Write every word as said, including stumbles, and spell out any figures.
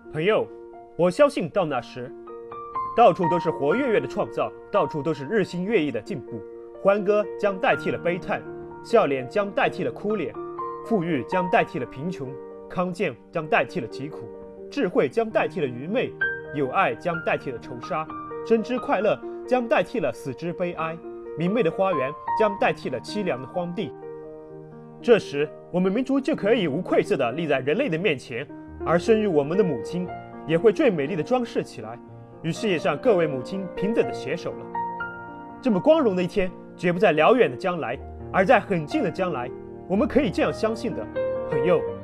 朋友，我相信到那时，到处都是活跃跃的创造，到处都是日新月异的进步。欢歌将代替了悲叹，笑脸将代替了哭脸，富裕将代替了贫穷，康健将代替了疾苦，智慧将代替了愚昧，友爱将代替了仇杀，生之快乐将代替了死之悲哀，明媚的花园将代替了凄凉的荒地。这时，我们民族就可以无愧色地立在人类的面前，而生育我们的母亲也会最美丽地装饰起来，与世界上各位母亲平等地携手了。这么光荣的一天，绝不在辽远的将来，而在很近的将来。我们可以这样相信的，朋友。